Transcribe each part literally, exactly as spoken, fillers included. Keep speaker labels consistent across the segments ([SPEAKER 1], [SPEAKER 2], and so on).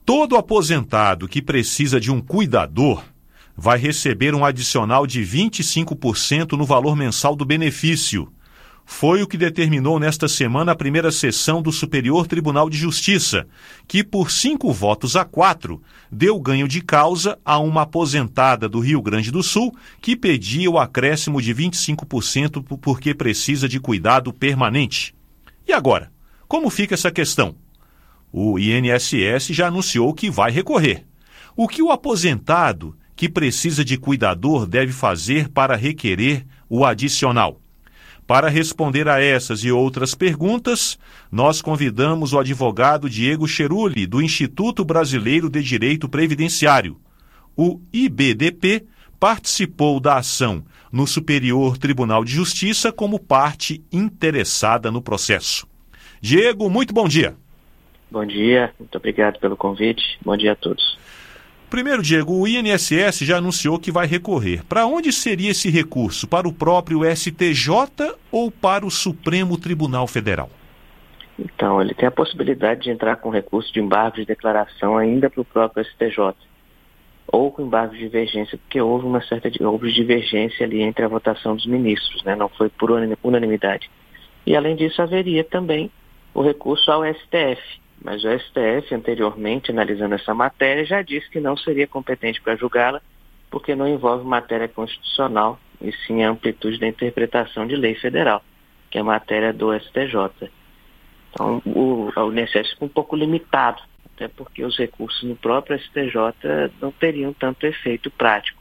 [SPEAKER 1] Todo aposentado que precisa de um cuidador vai receber um adicional de vinte e cinco por cento no valor mensal do benefício. Foi o que determinou nesta semana a primeira sessão do Superior Tribunal de Justiça, que por cinco votos a quatro deu ganho de causa a uma aposentada do Rio Grande do Sul que pedia o acréscimo de vinte e cinco por cento porque precisa de cuidado permanente. E agora, como fica essa questão? O I N S S já anunciou que vai recorrer. O que o aposentado que precisa de cuidador deve fazer para requerer o adicional? Para responder a essas e outras perguntas, nós convidamos o advogado Diego Cheruli, do Instituto Brasileiro de Direito Previdenciário. O I B D P participou da ação no Superior Tribunal de Justiça como parte interessada no processo. Diego, muito bom dia.
[SPEAKER 2] Bom dia, muito obrigado pelo convite. Bom dia a todos.
[SPEAKER 1] Primeiro, Diego, o I N S S já anunciou que vai recorrer. Para onde seria esse recurso? Para o próprio S T J ou para o Supremo Tribunal Federal?
[SPEAKER 2] Então, ele tem a possibilidade de entrar com recurso de embargo de declaração ainda para o próprio S T J. Ou com embargo de divergência, porque houve uma certa houve divergência ali entre a votação dos ministros, né? Não foi por unanimidade. E, além disso, haveria também o recurso ao S T F. Mas o S T F, anteriormente, analisando essa matéria, já disse que não seria competente para julgá-la, porque não envolve matéria constitucional, e sim a amplitude da interpretação de lei federal, que é matéria do S T J. Então, o, o I N S S fica um pouco limitado, até porque os recursos no próprio S T J não teriam tanto efeito prático.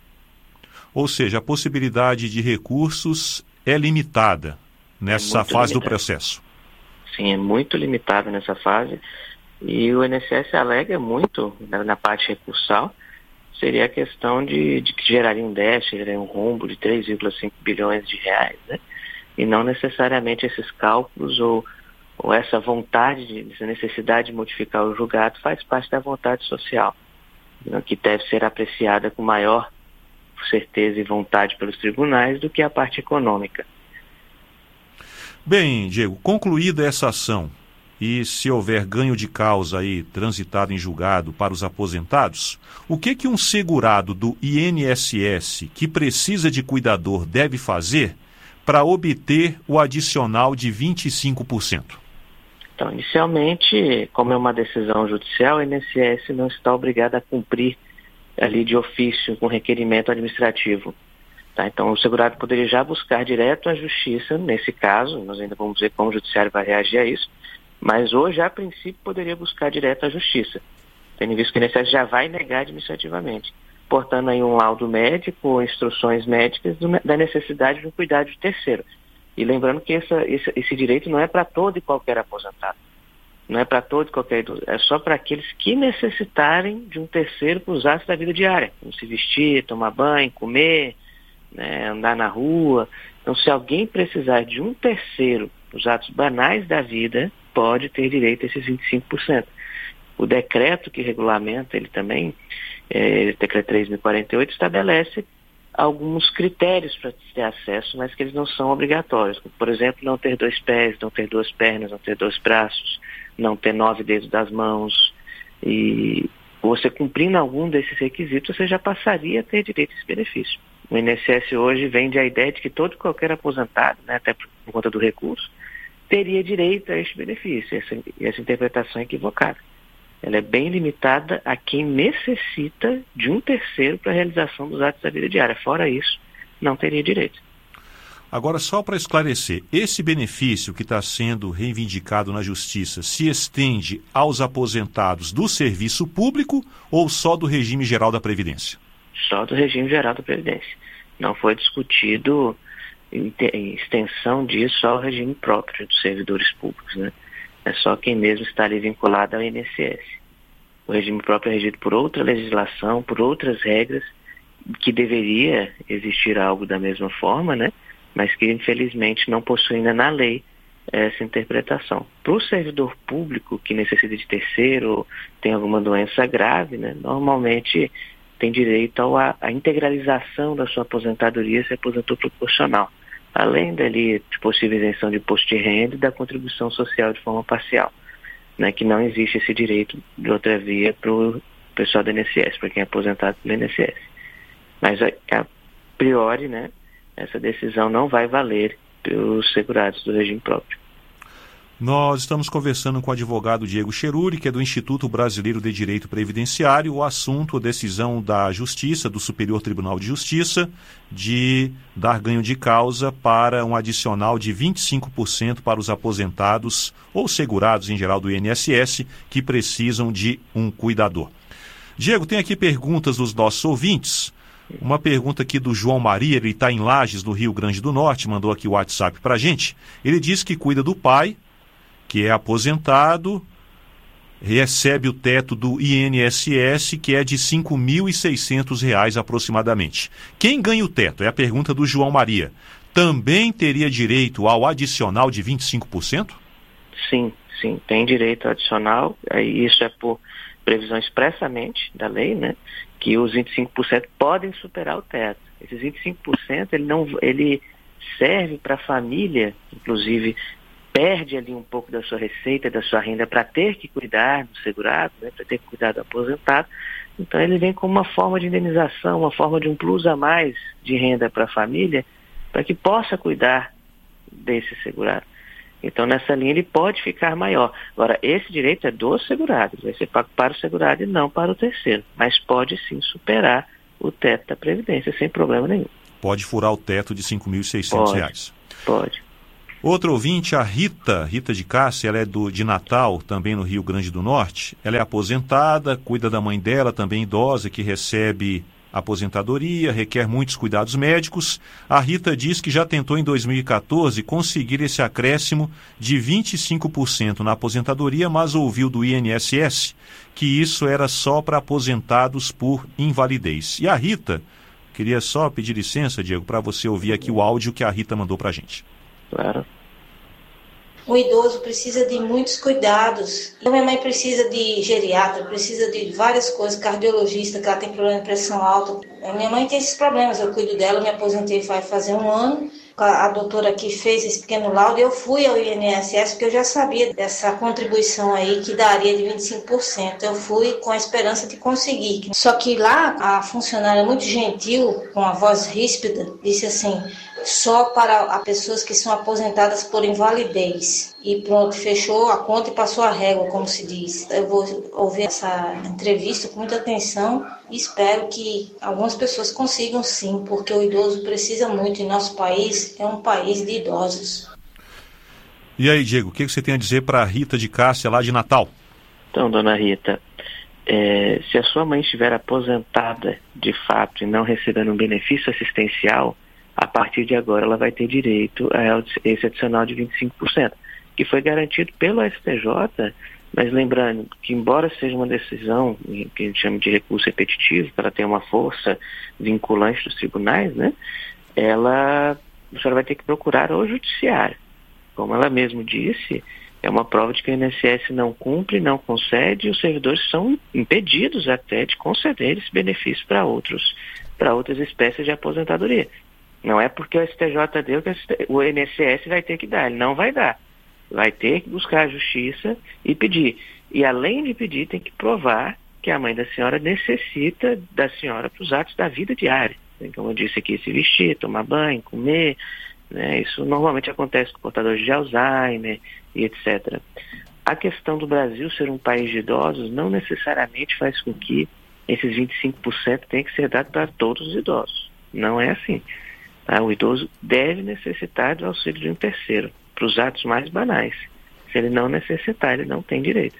[SPEAKER 1] Ou seja, a possibilidade de recursos é limitada nessa
[SPEAKER 2] é
[SPEAKER 1] fase
[SPEAKER 2] limitada.
[SPEAKER 1] do processo.
[SPEAKER 2] Sim, é muito limitado nessa fase, e o I N S S alega muito, na, na parte recursal, seria a questão de, de que geraria um déficit, geraria um rombo de três vírgula cinco bilhões de reais, né? E não necessariamente esses cálculos ou, ou essa vontade, de, essa necessidade de modificar o julgado faz parte da vontade social, né, que deve ser apreciada com maior certeza e vontade pelos tribunais do que a parte econômica.
[SPEAKER 1] Bem, Diego, concluída essa ação e se houver ganho de causa aí transitado em julgado para os aposentados, o que que um segurado do I N S S que precisa de cuidador deve fazer para obter o adicional de vinte e cinco por cento?
[SPEAKER 2] Então, inicialmente, como é uma decisão judicial, o I N S S não está obrigado a cumprir ali de ofício com requerimento administrativo. Tá, então, o segurado poderia já buscar direto à justiça, nesse caso, nós ainda vamos ver como o judiciário vai reagir a isso, mas hoje, a princípio, poderia buscar direto à justiça, tendo visto que o I N S S já vai negar administrativamente, portando aí um laudo médico ou instruções médicas do, da necessidade de um cuidado de terceiro. E lembrando que essa, esse, esse direito não é para todo e qualquer aposentado, não é para todo e qualquer idoso, é só para aqueles que necessitarem de um terceiro para os atos da vida diária, como se vestir, tomar banho, comer, né, andar na rua. Então, se alguém precisar de um terceiro nos atos banais da vida, pode ter direito a esses vinte e cinco por cento. O decreto que regulamenta ele também, é, o decreto três mil e quarenta e oito, estabelece alguns critérios para ter acesso, mas que eles não são obrigatórios. Por exemplo, não ter dois pés, não ter duas pernas, não ter dois braços, não ter nove dedos das mãos. E você cumprindo algum desses requisitos, você já passaria a ter direito a esse benefício. O I N S S hoje vende a ideia de que todo e qualquer aposentado, né, até por, por conta do recurso, teria direito a este benefício. Essa, essa interpretação é equivocada. Ela é bem limitada a quem necessita de um terceiro para a realização dos atos da vida diária. Fora isso, não teria direito.
[SPEAKER 1] Agora, só para esclarecer, esse benefício que está sendo reivindicado na Justiça se estende aos aposentados do serviço público ou só do regime geral da Previdência?
[SPEAKER 2] Só do regime geral da Previdência. Não foi discutido em extensão disso ao regime próprio dos servidores públicos, né? É só quem mesmo está ali vinculado ao I N S S. O regime próprio é regido por outra legislação, por outras regras, que deveria existir algo da mesma forma, né? Mas que infelizmente não possui ainda na lei essa interpretação. Para o servidor público que necessita de terceiro, tem alguma doença grave, né? Normalmente tem direito à, à integralização da sua aposentadoria se aposentou proporcional, além dali de possível isenção de imposto de renda e da contribuição social de forma parcial. né, que não existe esse direito de outra via para o pessoal do I N S S, para quem é aposentado pelo I N S S. Mas, a, a priori, né, essa decisão não vai valer para os segurados do regime próprio.
[SPEAKER 1] Nós estamos conversando com o advogado Diego Cheruri, que é do Instituto Brasileiro de Direito Previdenciário. O assunto, a decisão da Justiça, do Superior Tribunal de Justiça, de dar ganho de causa para um adicional de vinte e cinco por cento para os aposentados ou segurados em geral do I N S S que precisam de um cuidador. Diego, tem aqui perguntas dos nossos ouvintes. Uma pergunta aqui do João Maria, ele está em Lages, no Rio Grande do Norte, mandou aqui o WhatsApp para a gente. Ele diz que cuida do pai, que é aposentado, recebe o teto do I N S S, que é de cinco mil e seiscentos reais aproximadamente. Quem ganha o teto? É a pergunta do João Maria. Também teria direito ao adicional de vinte e cinco por cento?
[SPEAKER 2] Sim, sim, tem direito adicional. Isso é por previsão expressamente da lei, né? Que os vinte e cinco por cento podem superar o teto. Esses vinte e cinco por cento ele, não, ele serve para a família, inclusive, perde ali um pouco da sua receita, da sua renda para ter que cuidar do segurado, né, para ter que cuidar do aposentado. Então ele vem como uma forma de indenização, uma forma de um plus a mais de renda para a família, para que possa cuidar desse segurado. Então nessa linha ele pode ficar maior. Agora, esse direito é do segurado, vai ser pago para o segurado e não para o terceiro, mas pode sim superar o teto da Previdência sem problema nenhum.
[SPEAKER 1] Pode furar o teto de cinco mil e seiscentos reais.
[SPEAKER 2] Pode.
[SPEAKER 1] Outro ouvinte, a Rita, Rita de Cássia, ela é do, de Natal, também no Rio Grande do Norte. Ela é aposentada, cuida da mãe dela, também idosa, que recebe aposentadoria, requer muitos cuidados médicos. A Rita diz que já tentou em dois mil e quatorze conseguir esse acréscimo de vinte e cinco por cento na aposentadoria, mas ouviu do I N S S que isso era só para aposentados por invalidez. E a Rita, queria só pedir licença, Diego, para você ouvir aqui o áudio que a Rita mandou para a gente.
[SPEAKER 2] Claro.
[SPEAKER 3] O idoso precisa de muitos cuidados. A minha mãe precisa de geriatra, precisa de várias coisas, cardiologista, que ela tem problema de pressão alta. A minha mãe tem esses problemas, eu cuido dela, me aposentei vai fazer um ano. A doutora que fez esse pequeno laudo, eu fui ao I N S S porque eu já sabia dessa contribuição aí que daria de vinte e cinco por cento. Eu fui com a esperança de conseguir. Só que lá a funcionária muito gentil, com a voz ríspida, disse assim: só para as pessoas que são aposentadas por invalidez. E pronto, fechou a conta e passou a régua, como se diz. Eu vou ouvir essa entrevista com muita atenção e espero que algumas pessoas consigam sim, porque o idoso precisa muito e nosso país é um país de idosos.
[SPEAKER 1] E aí, Diego, o que você tem a dizer para a Rita de Cássia, lá de Natal?
[SPEAKER 2] Então, dona Rita, é, se a sua mãe estiver aposentada de fato e não recebendo um benefício assistencial, a partir de agora ela vai ter direito a esse adicional de vinte e cinco por cento, que foi garantido pelo S T J, mas lembrando que, embora seja uma decisão que a gente chama de recurso repetitivo, para ela ter uma força vinculante dos tribunais, né, ela, a senhora vai ter que procurar o judiciário. Como ela mesma disse, é uma prova de que o I N S S não cumpre, não concede, e os servidores são impedidos até de conceder esse benefício para outros, para outras espécies de aposentadoria. Não é porque o S T J deu que o I N S S vai ter que dar, ele não vai dar. Vai ter que buscar a justiça e pedir. E além de pedir, tem que provar que a mãe da senhora necessita da senhora para os atos da vida diária. Como eu disse aqui, se vestir, tomar banho, comer, né? Isso normalmente acontece com portadores de Alzheimer e etcétera. A questão do Brasil ser um país de idosos não necessariamente faz com que esses vinte e cinco por cento tenham que ser dados para todos os idosos. Não é assim. O idoso deve necessitar do auxílio de um terceiro, para os atos mais banais. Se ele não necessitar, ele não tem direito.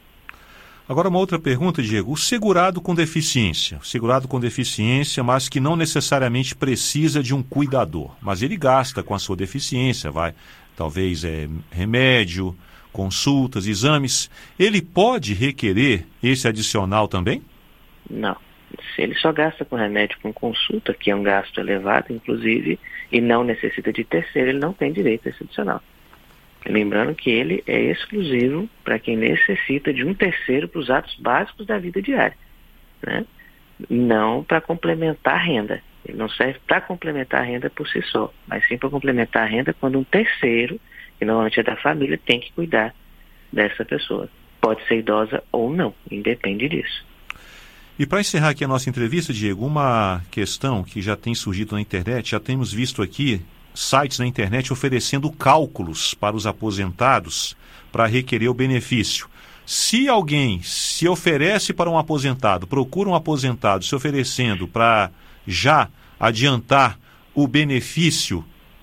[SPEAKER 1] Agora uma outra pergunta, Diego. O segurado com deficiência, o segurado com deficiência, mas que não necessariamente precisa de um cuidador, mas ele gasta com a sua deficiência, vai, talvez é remédio, consultas, exames, ele pode requerer esse adicional também?
[SPEAKER 2] Não. Se ele só gasta com remédio, com consulta, que é um gasto elevado, inclusive, e não necessita de terceiro, ele não tem direito a esse adicional. Lembrando que ele é exclusivo para quem necessita de um terceiro para os atos básicos da vida diária, né? Não para complementar a renda. Ele não serve para complementar a renda por si só, mas sim para complementar a renda quando um terceiro, que normalmente é da família, tem que cuidar dessa pessoa. pode ser idosa ou não, independe disso.
[SPEAKER 1] E para encerrar aqui a nossa entrevista, Diego, uma questão que já tem surgido na internet, já temos visto aqui sites na internet oferecendo cálculos para os aposentados para requerer o benefício. Se alguém se oferece para um aposentado, procura um aposentado se oferecendo para já adiantar o benefício,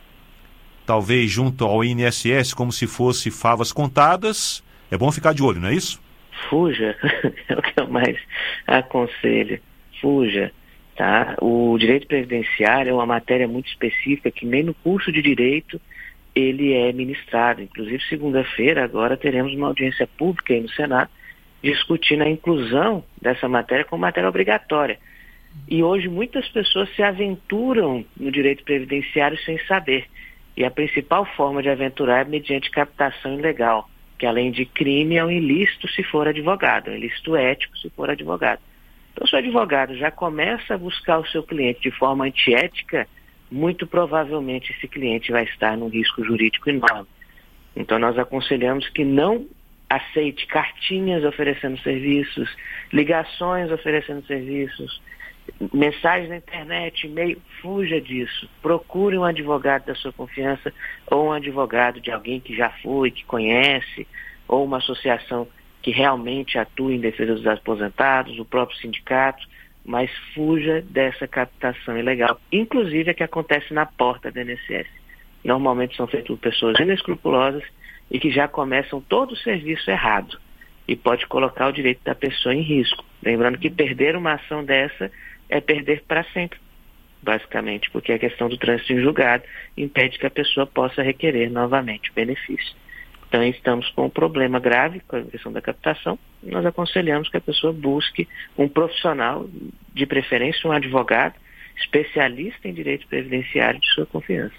[SPEAKER 1] talvez junto ao I N S S, como se fosse favas contadas, é bom ficar de olho, não é isso?
[SPEAKER 2] Fuja, é o que eu mais aconselho, fuja, tá? O direito previdenciário é uma matéria muito específica que nem no curso de direito ele é ministrado. Inclusive, segunda-feira, agora teremos uma audiência pública aí no Senado discutindo a inclusão dessa matéria como matéria obrigatória. E hoje muitas pessoas se aventuram no direito previdenciário sem saber. E a principal forma de aventurar é mediante captação ilegal, que além de crime é um ilícito se for advogado, um ilícito ético se for advogado. Então, se o advogado já começa a buscar o seu cliente de forma antiética, muito provavelmente esse cliente vai estar num risco jurídico enorme. Então, nós aconselhamos que não aceite cartinhas oferecendo serviços, ligações oferecendo serviços, mensagens na internet, e-mail, fuja disso. Procure um advogado da sua confiança ou um advogado de alguém que já foi, que conhece, ou uma associação que realmente atua em defesa dos aposentados, o próprio sindicato, mas fuja dessa captação ilegal, inclusive a que acontece na porta da I N S S. Normalmente são feitas por pessoas inescrupulosas e que já começam todo o serviço errado e pode colocar o direito da pessoa em risco. Lembrando que perder uma ação dessa é perder para sempre, basicamente, porque a questão do trânsito em julgado impede que a pessoa possa requerer novamente o benefício. Então, estamos com um problema grave com a questão da captação. Nós aconselhamos que a pessoa busque um profissional, de preferência um advogado, especialista em direito previdenciário de sua confiança.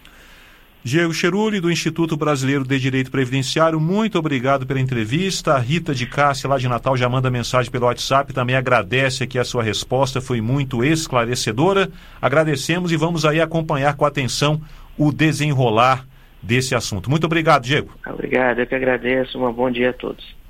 [SPEAKER 1] Diego Cheruli, do Instituto Brasileiro de Direito Previdenciário, muito obrigado pela entrevista. A Rita de Cássia, lá de Natal, já manda mensagem pelo WhatsApp, também agradece aqui a sua resposta, foi muito esclarecedora. Agradecemos e vamos aí acompanhar com atenção o desenrolar desse assunto. Muito obrigado, Diego.
[SPEAKER 2] Obrigado, eu que agradeço. Um bom dia a todos.